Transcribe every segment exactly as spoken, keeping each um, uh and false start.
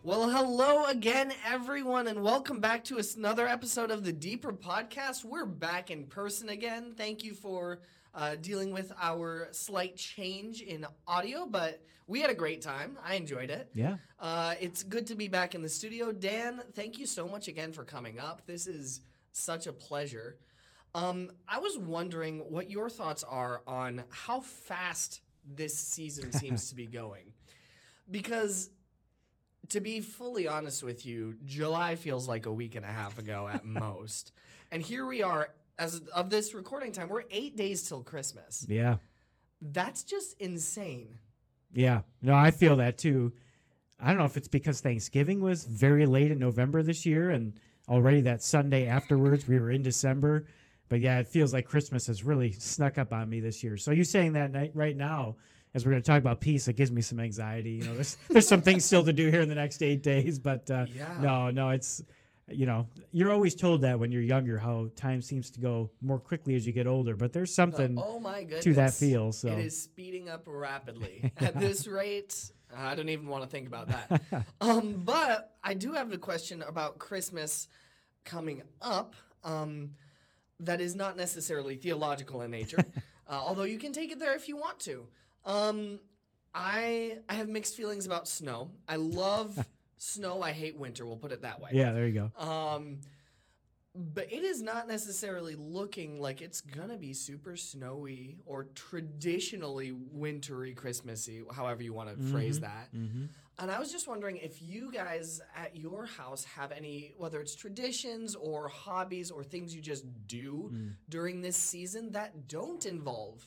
Well, hello again, everyone, and welcome back to another episode of the Deeper Podcast. We're back in person again. Thank you for uh, dealing with our slight change in audio, but we had a great time. I enjoyed it. Yeah. Uh, it's good to be back in the studio. Dan, thank you so much again for coming up. This is such a pleasure. Um, I was wondering what your thoughts are on how fast this season seems to be going. Because to be fully honest with you, July feels like a week and a half ago at most. And here we are, as of this recording time, we're eight days till Christmas. Yeah. That's just insane. Yeah. No, I feel that too. I don't know if it's because Thanksgiving was very late in November this year and already that Sunday afterwards we were in December. But yeah, it feels like Christmas has really snuck up on me this year. So you saying that night right now, as we're going to talk about peace, it gives me some anxiety. You know, there's there's some things still to do here in the next eight days, but uh, Yeah. no, no, it's, you know, you're always told that when you're younger how time seems to go more quickly as you get older. But there's something oh my goodness. to that feel. So It is speeding up rapidly. At this rate, I don't even want to think about that. um, but I do have a question about Christmas coming up um, that is not necessarily theological in nature, uh, although you can take it there if you want to. Um, I I have mixed feelings about snow. I love snow. I hate winter. We'll put it that way. yeah, there you go. Um, but it is not necessarily looking like it's gonna be super snowy or traditionally wintry Christmassy, however you want to Mm-hmm. phrase that. Mm-hmm. And I was just wondering if you guys at your house have any, whether it's traditions or hobbies or things you just do Mm. during this season that don't involve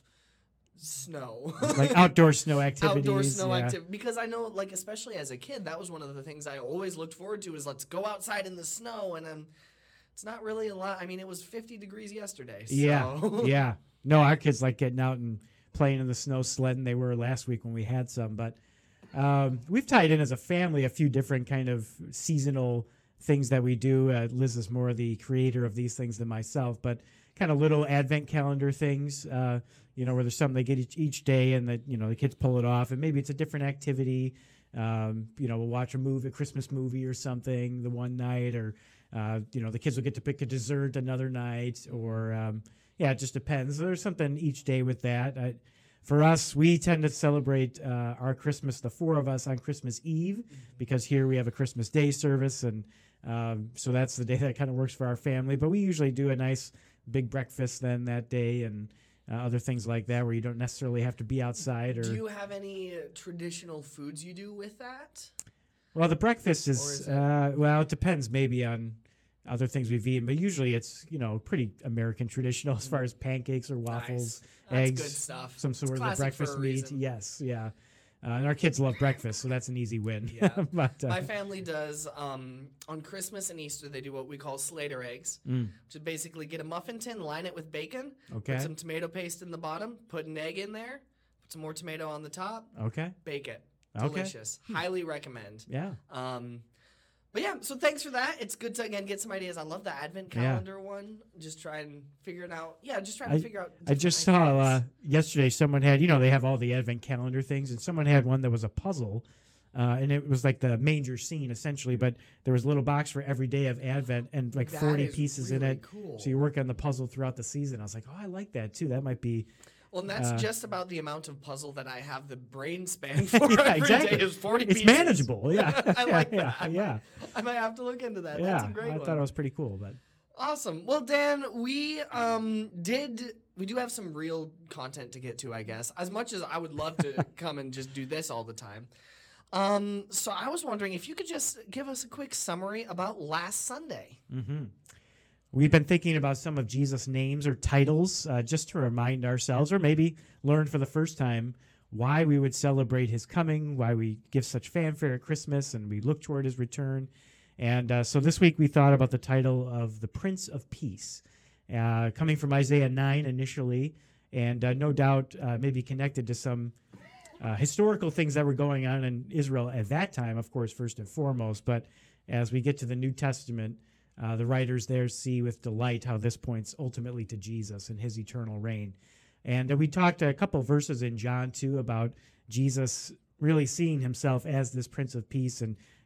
snow. Like outdoor snow activities. Outdoor snow yeah. activity. Because I know, like, especially as a kid, that was one of the things I always looked forward to is let's go outside in the snow. And um, it's not really a lot. I mean, it was fifty degrees yesterday. So. Yeah, yeah. No, our kids like getting out and playing in the snow sledding. They were last week when we had some. But um, we've tied in as a family a few different kind of seasonal things that we do. Uh, Liz is more the creator of these things than myself, but kind of little advent calendar things, uh, you know, where there's something they get each, each day and that, you know, the kids pull it off and maybe it's a different activity. Um, you know, we'll watch a movie, a Christmas movie or something the one night, or, uh, you know, the kids will get to pick a dessert another night, or, um, yeah, it just depends. So there's something each day with that. I, for us, we tend to celebrate uh, our Christmas, the four of us, on Christmas Eve, because here we have a Christmas Day service, and um, so that's the day that kind of works for our family. But we usually do a nice big breakfast then that day, and uh, other things like that, where you don't necessarily have to be outside. Or Do you have any uh, traditional foods you do with that? well, the breakfast Or is, is it- uh, well, it depends maybe on other things we've eaten, but usually it's, you know, pretty American traditional as far as pancakes or waffles, That's eggs, good stuff. some It's sort of classic breakfast for a meat. reason. Yes, yeah. Uh, and our kids love breakfast, so that's an easy win. Yeah. but uh, My family does, um, on Christmas and Easter, they do what we call Slater eggs, mm, which is basically get a muffin tin, line it with bacon, okay, put some tomato paste in the bottom, put an egg in there, put some more tomato on the top, okay, bake it. okay, Delicious. Highly recommend. yeah. Um, but yeah, so thanks for that. It's good to, again, get some ideas. I love the advent Yeah. calendar one. Just try and figure it out. Yeah, just trying I- to figure out. I just saw uh, yesterday someone had, you know, they have all the advent calendar things, and someone had one that was a puzzle, uh, and it was like the manger scene essentially, but there was a little box for every day of Advent and like That forty is pieces in really it. Cool. So you work on the puzzle throughout the season. I was like, oh, I like that too. That might be. Well, and that's uh, just about the amount of puzzle that I have the brain span for Yeah, every exactly. day is forty It's pieces. manageable. Yeah. I like yeah, that. I might- Yeah. I might have to look into that. Yeah. That's a great I one. thought it was pretty cool, but Awesome. Well, Dan, we um did we do have some real content to get to, I guess. As much as I would love to come and just do this all the time. Um, so I was wondering if you could just give us a quick summary about last Sunday. hmm we've been thinking about some of Jesus' names or titles, uh, just to remind ourselves, or maybe learn for the first time, why we would celebrate his coming, why we give such fanfare at Christmas, and we look toward his return. And uh, so this week we thought about the title of the Prince of Peace, uh, coming from Isaiah nine initially, and uh, no doubt uh, maybe connected to some uh, historical things that were going on in Israel at that time, of course, first and foremost. But as we get to the New Testament, uh, the writers there see with delight how this points ultimately to Jesus and his eternal reign. And uh, we talked a couple verses in John, too, about Jesus really seeing himself as this Prince of Peace and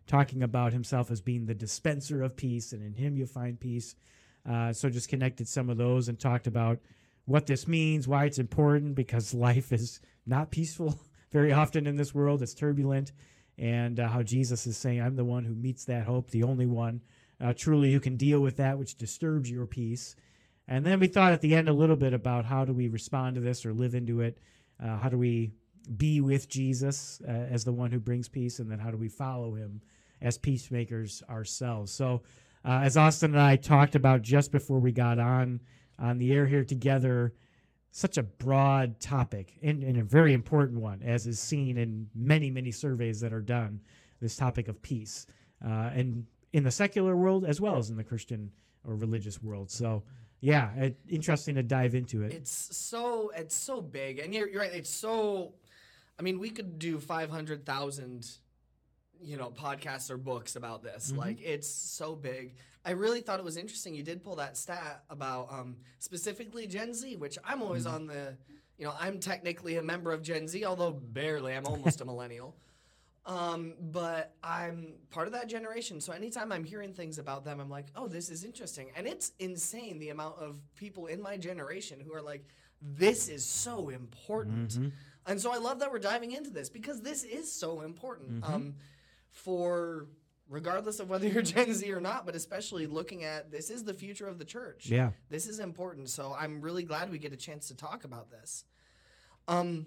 talking about himself as being the dispenser of peace, and in him you'll find peace. Uh, so just connected some of those and talked about what this means, why it's important, because life is not peaceful very often in this world. It's turbulent, and uh, how Jesus is saying, I'm the one who meets that hope, the only one uh, truly who can deal with that which disturbs your peace. And then we thought at the end a little bit about how do we respond to this or live into it. Uh, how do we be with Jesus uh, as the one who brings peace, and then how do we follow him as peacemakers ourselves? So uh, as Austin and I talked about just before we got on on the air here together, such a broad topic and, and a very important one, as is seen in many, many surveys that are done, this topic of peace, uh, and in the secular world as well as in the Christian or religious world. So yeah, it, interesting to dive into it. It's so it's so big, and you're, you're right. It's so, I mean, we could do five hundred thousand, you know, podcasts or books about this. Mm-hmm. Like, it's so big. I really thought it was interesting. You did pull that stat about um, specifically Gen Z, which I'm always mm-hmm. on the, you know, I'm technically a member of Gen Z, although barely. I'm almost a millennial. Um, but I'm part of that generation. So anytime I'm hearing things about them, I'm like, oh, this is interesting. And it's insane the amount of people in my generation who are like, this is so important. Mm-hmm. And so I love that we're diving into this, because this is so important mm-hmm. um, for regardless of whether you're Gen Z or not, but especially looking at this is the future of the church. Yeah. This is important. So I'm really glad we get a chance to talk about this. Um,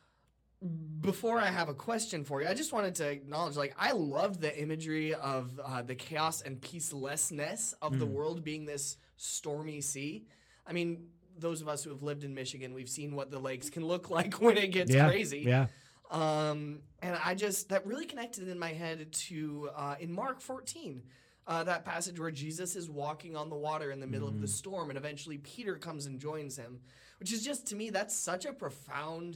Before I have a question for you, I just wanted to acknowledge, like, I loved the imagery of uh, the chaos and peacelessness of mm. the world being this stormy sea. I mean, those of us who have lived in Michigan, we've seen what the lakes can look like when it gets yeah, crazy. Yeah. Um, and I just, that really connected in my head to, uh, in Mark fourteen, uh, that passage where Jesus is walking on the water in the middle mm. of the storm, and eventually Peter comes and joins him, which is just, to me, that's such a profound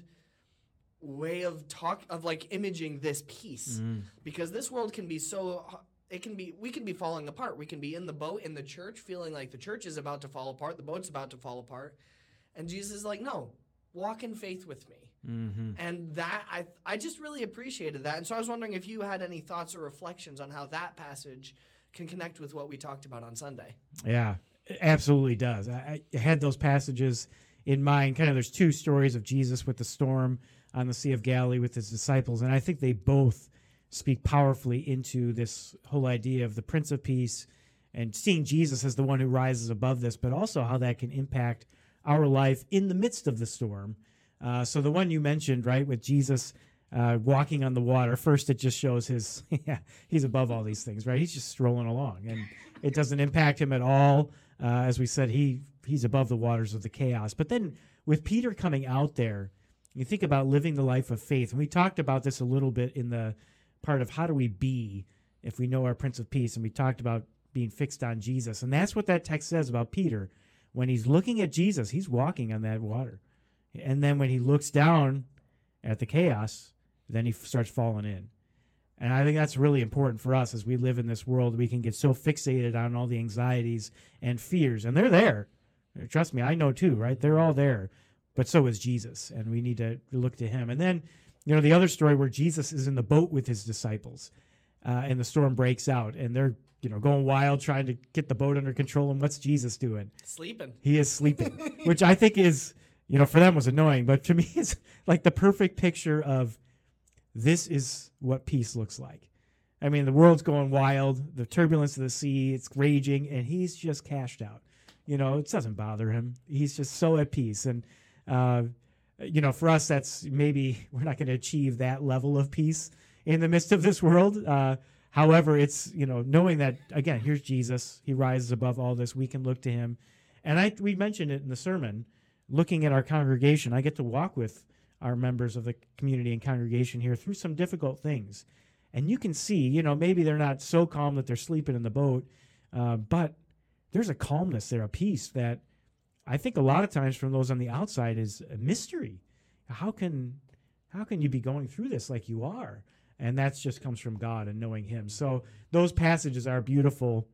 way of talk of like imaging this peace, mm. because this world can be so it can be we can be falling apart. We can be in the boat in the church feeling like the church is about to fall apart, the boat's about to fall apart, and Jesus is like, no, walk in faith with me. Mm-hmm. And that I I just really appreciated that. And so I was wondering if you had any thoughts or reflections on how that passage can connect with what we talked about on Sunday. Yeah, it absolutely does. I, I had those passages in mind. Kind of there's two stories of Jesus with the storm on the Sea of Galilee with his disciples, and I think they both speak powerfully into this whole idea of the Prince of Peace and seeing Jesus as the one who rises above this, but also how that can impact our life in the midst of the storm. Uh, so the one you mentioned, right, with Jesus uh, walking on the water, first it just shows his, yeah, he's above all these things, right? He's just strolling along, and it doesn't impact him at all. Uh, as we said, he he's above the waters of the chaos. But then with Peter coming out there, you think about living the life of faith. And we talked about this a little bit in the part of how do we be if we know our Prince of Peace. And we talked about being fixed on Jesus. And that's what that text says about Peter. When he's looking at Jesus, he's walking on that water. And then when he looks down at the chaos, then he starts falling in. And I think that's really important for us as we live in this world. We can get so fixated on all the anxieties and fears. And they're there. Trust me, I know too, right? They're all there. But so is Jesus, and we need to look to him. And then, you know, the other story where Jesus is in the boat with his disciples, uh, and the storm breaks out, and they're, you know, going wild trying to get the boat under control. And what's Jesus doing? Sleeping. He is sleeping, which I think is, you know, for them was annoying, but to me it's like the perfect picture of this is what peace looks like. I mean, the world's going wild, the turbulence of the sea, it's raging, and he's just cashed out. You know, it doesn't bother him. He's just so at peace. And Uh, you know, for us, that's maybe we're not going to achieve that level of peace in the midst of this world. Uh, however, it's, you know, knowing that, again, here's Jesus. He rises above all this. We can look to him. And I we mentioned it in the sermon, looking at our congregation. I get to walk with our members of the community and congregation here through some difficult things. And you can see, you know, maybe they're not so calm that they're sleeping in the boat, uh, but there's a calmness there, a peace that I think a lot of times from those on the outside is a mystery. How can how can you be going through this like you are? And that just comes from God and knowing him. So those passages are beautiful,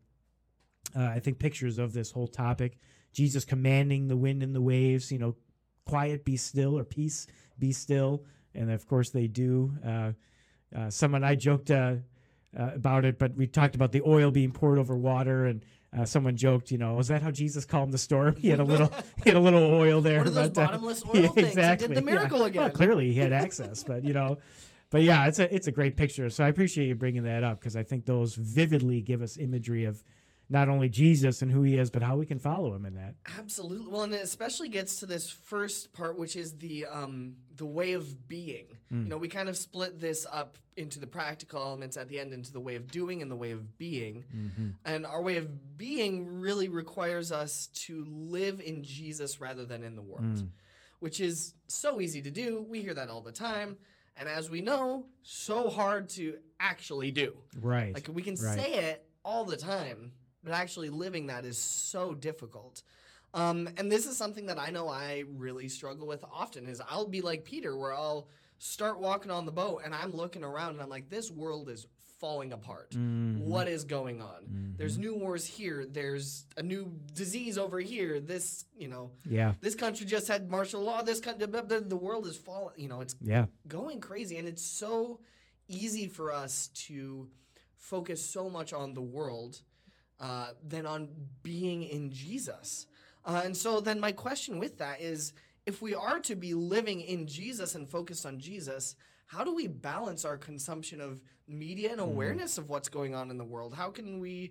uh, I think, pictures of this whole topic. Jesus commanding the wind and the waves, you know, quiet, be still, or peace, be still. And, of course, they do. Uh, uh, someone I joked uh, uh, about it, but we talked about the oil being poured over water, and uh, someone joked, you know, was that how Jesus calmed the storm? He had a little, he had a little oil there. One of those but, uh, bottomless oil yeah, things. exactly. He did the miracle yeah. again. Well, clearly he had access, but you know, but yeah, it's a it's a great picture. So I appreciate you bringing that up because I think those vividly give us imagery of not only Jesus and who he is, but how we can follow him in that. Absolutely. Well, and it especially gets to this first part, which is the um, the way of being. Mm. You know, we kind of split this up into the practical elements at the end, into the way of doing and the way of being. Mm-hmm. And our way of being really requires us to live in Jesus rather than in the world, mm. which is so easy to do. We hear that all the time. And as we know, so hard to actually do. Right. Like we can right. say it all the time, but actually living that is so difficult. Um, and this is something that I know I really struggle with often is I'll be like Peter where I'll start walking on the boat and I'm looking around and I'm like, this world is falling apart. Mm-hmm. What is going on? Mm-hmm. There's new wars here. There's a new disease over here. This, you know, yeah. this country just had martial law. This country, the world is falling, you know, it's yeah. going crazy. And it's so easy for us to focus so much on the world uh, than on being in Jesus. Uh, and so then my question with that is, if we are to be living in Jesus and focused on Jesus, how do we balance our consumption of media and awareness mm. of what's going on in the world? How can we,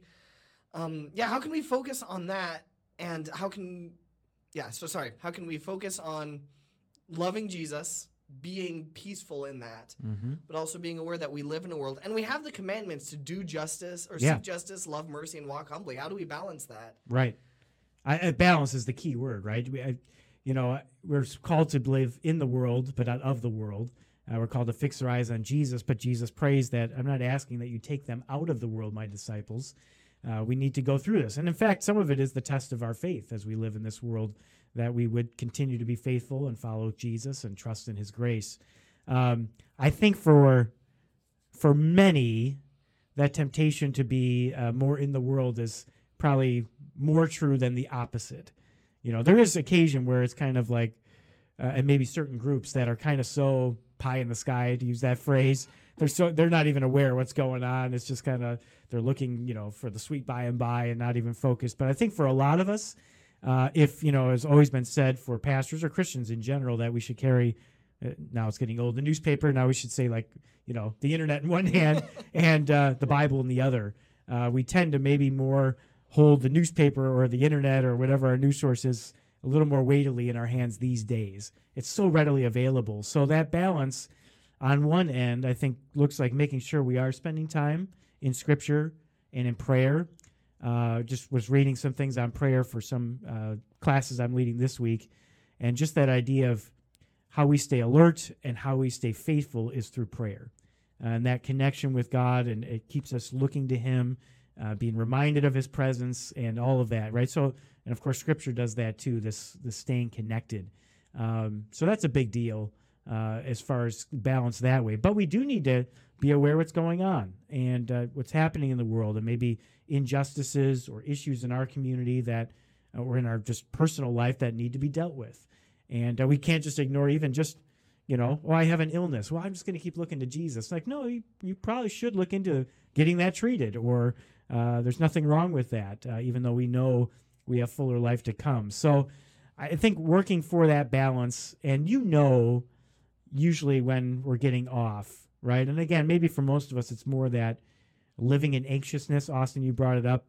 um, yeah, how can we focus on that? And how can, yeah, so sorry, how can we focus on loving Jesus, being peaceful in that, mm-hmm. but also being aware that we live in a world and we have the commandments to do justice or yeah. seek justice, love mercy, and walk humbly. How do we balance that? Right. I, balance is the key word, right? We, I, you know, we're called to live in the world, but not of the world. Uh, we're called to fix our eyes on Jesus, but Jesus prays that I'm not asking that you take them out of the world, my disciples. Uh, we need to go through this. And in fact, some of it is the test of our faith as we live in this world, that we would continue to be faithful and follow Jesus and trust in his grace. Um, I think for for many, that temptation to be uh, more in the world is probably more true than the opposite. You know, there is occasion where it's kind of like, uh, and maybe certain groups that are kind of so pie in the sky, to use that phrase. They're so they're not even aware of what's going on. It's just kind of they're looking, you know, for the sweet by and by and not even focused. But I think for a lot of us, uh, if you know, has always been said for pastors or Christians in general that we should carry. Uh, now it's getting old. The newspaper. Now we should say like you know the internet in one hand and uh, the Bible in the other. Uh, we tend to maybe more hold the newspaper or the internet or whatever our news source is a little more weightily in our hands these days. It's so readily available. So that balance on one end, I think, looks like making sure we are spending time in Scripture and in prayer. Uh, just was reading some things on prayer for some uh, classes I'm leading this week. And just that idea of how we stay alert and how we stay faithful is through prayer. And that connection with God, and it keeps us looking to him, uh, being reminded of his presence and all of that, right? So, and of course, Scripture does that too, this, this staying connected. Um, so that's a big deal uh, as far as balance that way. But we do need to be aware what's going on and uh, what's happening in the world, and maybe injustices or issues in our community that uh, or in our just personal life that need to be dealt with. And uh, we can't just ignore even just, you know, oh, I have an illness. Well, I'm just going to keep looking to Jesus. Like, no, you, you probably should look into getting that treated, or uh, there's nothing wrong with that, uh, even though we know we have fuller life to come. So I think working for that balance, and you know usually when we're getting off, right? And again, maybe for most of us, it's more that living in anxiousness. Austin, you brought it up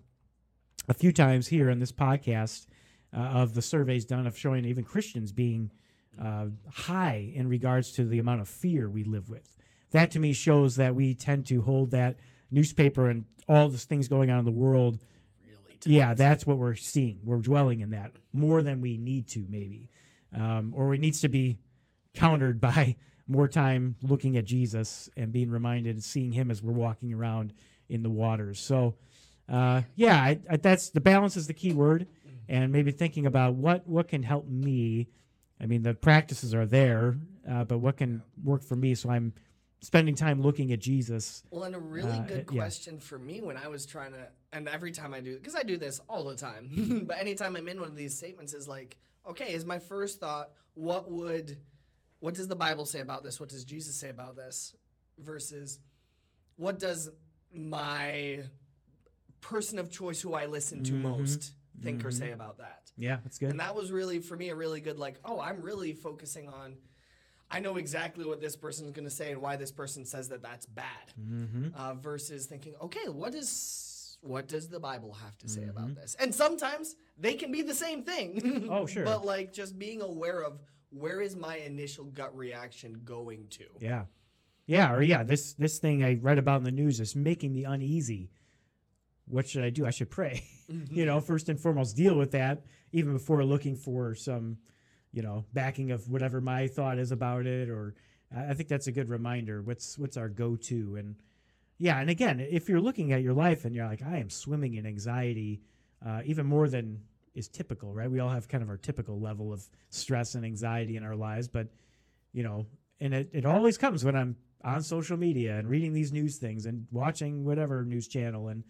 a few times here in this podcast uh, of the surveys done of showing even Christians being uh, high in regards to the amount of fear we live with. That to me shows that we tend to hold that newspaper and all the things going on in the world. Really yeah, that's what we're seeing. We're dwelling in that more than we need to, maybe. Um, or it needs to be countered by more time looking at Jesus and being reminded and seeing him as we're walking around in the waters. So, uh, yeah, I, I, that's the balance is the key word, and maybe thinking about what, what can help me. I mean, the practices are there, uh, but what can work for me so I'm spending time looking at Jesus. Well, and a really uh, good yeah. question for me when I was trying to, and every time I do, because I do this all the time, but anytime I'm in one of these statements is like, okay, is my first thought, what would... what does the Bible say about this? What does Jesus say about this? Versus what does my person of choice who I listen to Mhm. most think or Mhm. say about that. Yeah, that's good. And that was really, for me, a really good, like, oh, I'm really focusing on, I know exactly what this person's going to say and why this person says that that's bad. Mm-hmm. Uh, versus thinking, okay, what is, what does the Bible have to say Mhm. about this? And sometimes they can be the same thing. Oh, sure. But like just being aware of where is my initial gut reaction going to? Yeah. Yeah, or yeah, this this thing I read about in the news is making me uneasy. What should I do? I should pray. You know, first and foremost, deal with that even before looking for some, you know, backing of whatever my thought is about it. Or I I think that's a good reminder. What's what's our go-to? And yeah, and again, if you're looking at your life and you're like, I am swimming in anxiety, uh, even more than is typical, right? We all have kind of our typical level of stress and anxiety in our lives, but you know, and it, it always comes when I'm on social media and reading these news things and watching whatever news channel, and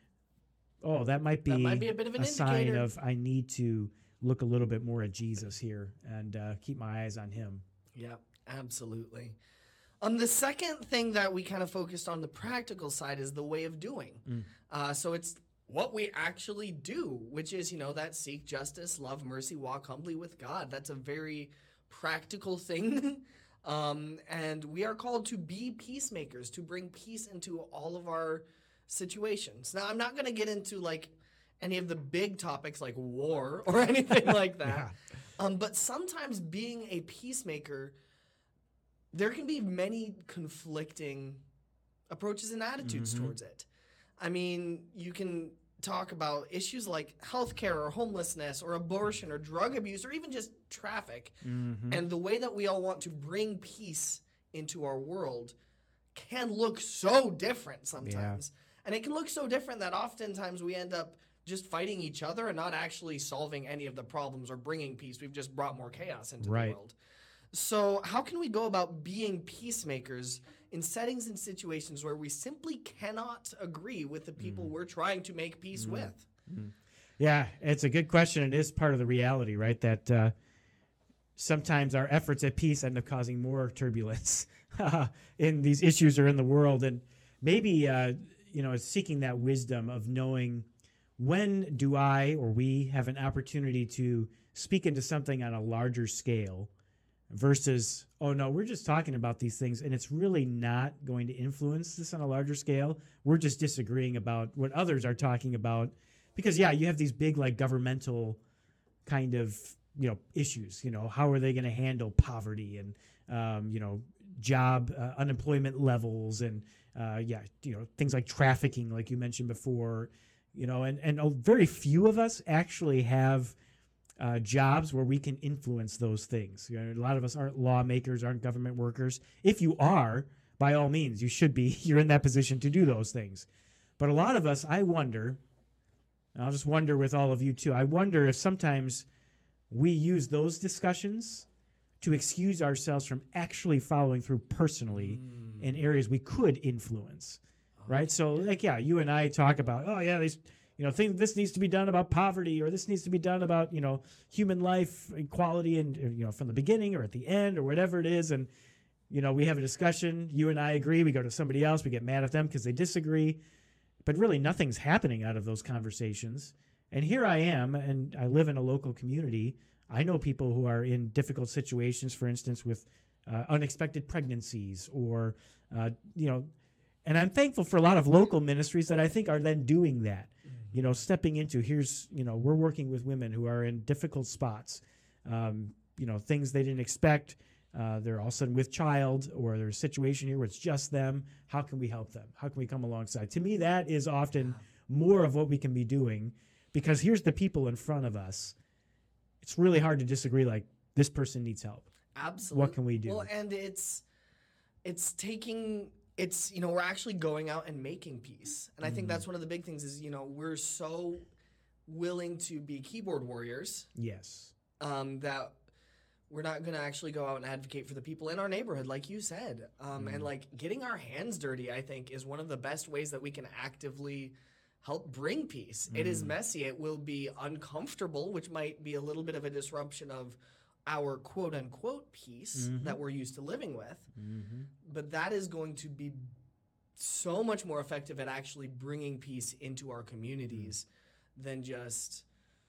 oh, that might be, That might be a bit of an a sign indicator. of I need to look a little bit more at Jesus here and uh, keep my eyes on him. Yeah, absolutely. Um, the second thing that we kind of focused on the practical side is the way of doing. Mm. Uh, so it's what we actually do, which is, you know, that seek justice, love mercy, walk humbly with God. That's a very practical thing. um, and we are called to be peacemakers, to bring peace into all of our situations. Now, I'm not going to get into like any of the big topics like war or anything like that. Yeah. Um, but sometimes being a peacemaker, there can be many conflicting approaches and attitudes Mhm. towards it. I mean, you can talk about issues like healthcare or homelessness or abortion or drug abuse or even just traffic. Mm-hmm. And the way that we all want to bring peace into our world can look so different sometimes. And it can look so different that oftentimes we end up just fighting each other and not actually solving any of the problems or bringing peace. We've just brought more chaos into Right. the world. So how can we go about being peacemakers in settings and situations where we simply cannot agree with the people we're trying to make peace with? Yeah, it's a good question. It is part of the reality, right? That uh, sometimes our efforts at peace end up causing more turbulence in these issues or in the world. And maybe, uh, you know, it's seeking that wisdom of knowing when do I or we have an opportunity to speak into something on a larger scale versus, oh, no, we're just talking about these things and it's really not going to influence this on a larger scale. We're just disagreeing about what others are talking about. Because, yeah, you have these big, like, governmental kind of, you know, issues. You know, how are they going to handle poverty and, um, you know, job uh, unemployment levels and, uh, yeah, you know, things like trafficking, like you mentioned before, you know, and, and uh, very few of us actually have uh, jobs where we can influence those things. You know, a lot of us aren't lawmakers, aren't government workers. If you are, by all means, you should be. You're in that position to do those things. But a lot of us, I wonder... And I'll just wonder with all of you too. I wonder if sometimes we use those discussions to excuse ourselves from actually following through personally Mm. in areas we could influence, right? So, like, yeah, you and I talk about, oh yeah, these, you know, thing this needs to be done about poverty, or this needs to be done about, you know, human life equality, and you know, from the beginning or at the end or whatever it is, and you know, we have a discussion. You and I agree. We go to somebody else. We get mad at them because they disagree. But really, nothing's happening out of those conversations. And here I am, and I live in a local community. I know people who are in difficult situations, for instance, with uh, unexpected pregnancies or, uh, you know, and I'm thankful for a lot of local ministries that I think are then doing that, you know, stepping into here's, you know, we're working with women who are in difficult spots, um, you know, things they didn't expect. Uh, they're all of a sudden with child, or there's a situation here where it's just them. How can we help them? How can we come alongside? To me, that is often more of what we can be doing, because here's the people in front of us. It's really hard to disagree, like, this person needs help. Absolutely. What can we do? Well, and it's it's taking it's you know we're actually going out and making peace, and I think Mhm. that's one of the big things is you know we're so willing to be keyboard warriors Yes. um, that we're not going to actually go out and advocate for the people in our neighborhood, like you said. Um, And Mhm. like getting our hands dirty, I think, is one of the best ways that we can actively help bring peace. It is Mhm. messy. It will be uncomfortable, which might be a little bit of a disruption of our quote unquote peace Mhm. that we're used to living with. Mm-hmm. But that is going to be so much more effective at actually bringing peace into our communities than just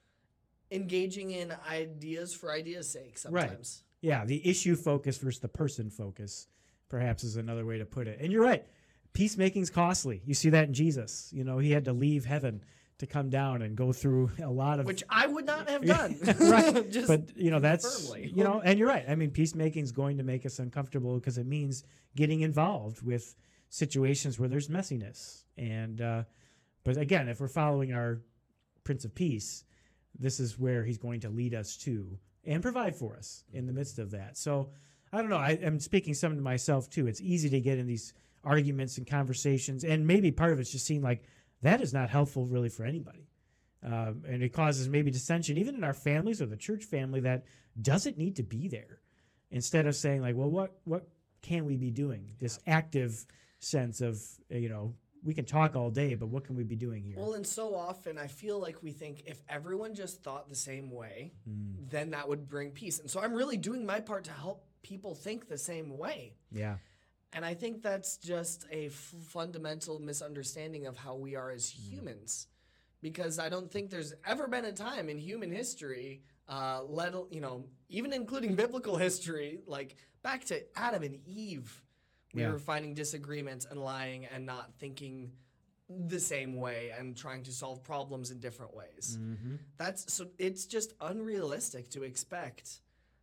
engaging in ideas for ideas' sake sometimes. Right. Yeah, the issue focus versus the person focus, perhaps, is another way to put it. And you're right. Peacemaking's costly. You see that in Jesus. You know, he had to leave heaven to come down and go through a lot of... Which I would not have done. Right. Just but, you know, that's... firmly. You know, and you're right. I mean, peacemaking's going to make us uncomfortable because it means getting involved with situations where there's messiness. And, uh, but again, if we're following our Prince of Peace, this is where he's going to lead us to and provide for us in the midst of that. So, I don't know. I, I'm speaking some to myself, too. It's easy to get in these arguments and conversations, and maybe part of it's just seeing like that is not helpful really for anybody. Um, and it causes maybe dissension, even in our families or the church family, that doesn't need to be there. Instead of saying like, well, what, what can we be doing? This active sense of, you know, we can talk all day, but what can we be doing here? Well, and so often I feel like we think if everyone just thought the same way, mm. then that would bring peace. And so I'm really doing my part to help people think the same way. Yeah. And I think that's just a f- fundamental misunderstanding of how we are as humans. Because I don't think there's ever been a time in human history, uh, let you know, even including biblical history, like back to Adam and Eve, we yeah. were finding disagreements and lying and not thinking the same way and trying to solve problems in different ways. Mm-hmm. That's so it's just unrealistic to expect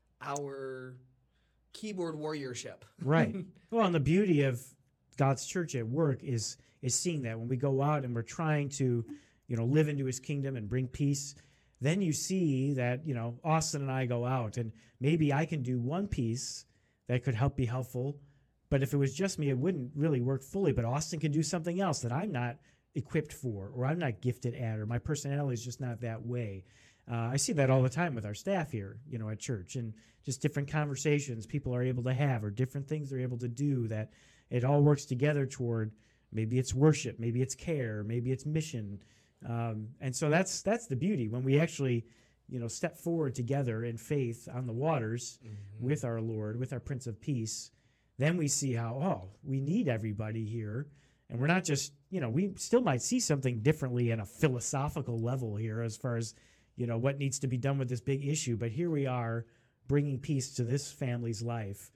our keyboard warriorship. Right. Well, and the beauty of God's church at work is is seeing that when we go out and we're trying to, you know, live into his kingdom and bring peace, then you see that, you know, Austin and I go out and maybe I can do one piece that could help be helpful, but if it was just me, it wouldn't really work fully. But Austin can do something else that I'm not equipped for, or I'm not gifted at, or my personality is just not that way. Uh, I see that all the time with our staff here, you know, at church, and just different conversations people are able to have, or different things they're able to do, that it all works together toward maybe it's worship, maybe it's care, maybe it's mission. Um, and so that's that's the beauty when we actually, you know, step forward together in faith on the waters mm-hmm. with our Lord, with our Prince of Peace. Then we see how, oh, we need everybody here. And we're not just, you know, we still might see something differently on a philosophical level here as far as, you know, what needs to be done with this big issue. But here we are bringing peace to this family's life.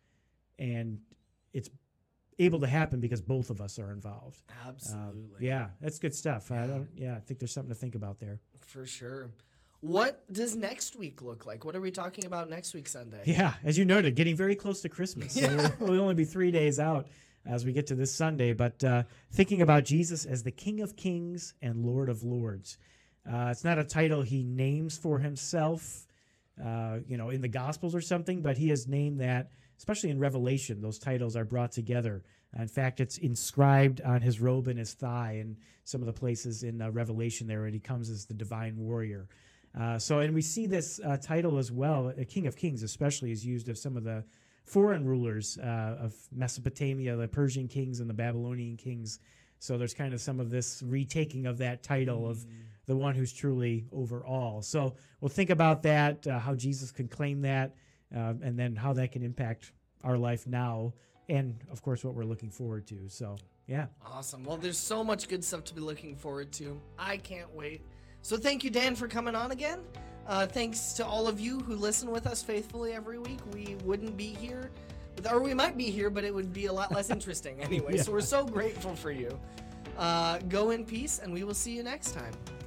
And it's able to happen because both of us are involved. Absolutely. Um, yeah, that's good stuff. Yeah. I don't, yeah, I think there's something to think about there. For sure. What does next week look like? What are we talking about next week, Sunday? Yeah, as you noted, getting very close to Christmas. So yeah. we'll, we'll only be three days out as we get to this Sunday. But uh, thinking about Jesus as the King of Kings and Lord of Lords. Uh, it's not a title he names for himself, uh, you know, in the Gospels or something, but he has named that, especially in Revelation, those titles are brought together. In fact, it's inscribed on his robe and his thigh in some of the places in uh, Revelation there, and he comes as the divine warrior. Uh, so, and we see this uh, title as well, uh, King of Kings especially, is used of some of the foreign rulers uh, of Mesopotamia, the Persian kings and the Babylonian kings. So there's kind of some of this retaking of that title mm. of the one who's truly over all. So we'll think about that, uh, how Jesus can claim that, uh, and then how that can impact our life now, and, of course, what we're looking forward to. So, yeah. Awesome. Well, there's so much good stuff to be looking forward to. I can't wait. So thank you, Dan, for coming on again. Uh, thanks to all of you who listen with us faithfully every week. We wouldn't be here, or we might be here, but it would be a lot less interesting anyway. yeah. So we're so grateful for you. Uh, go in peace, and we will see you next time.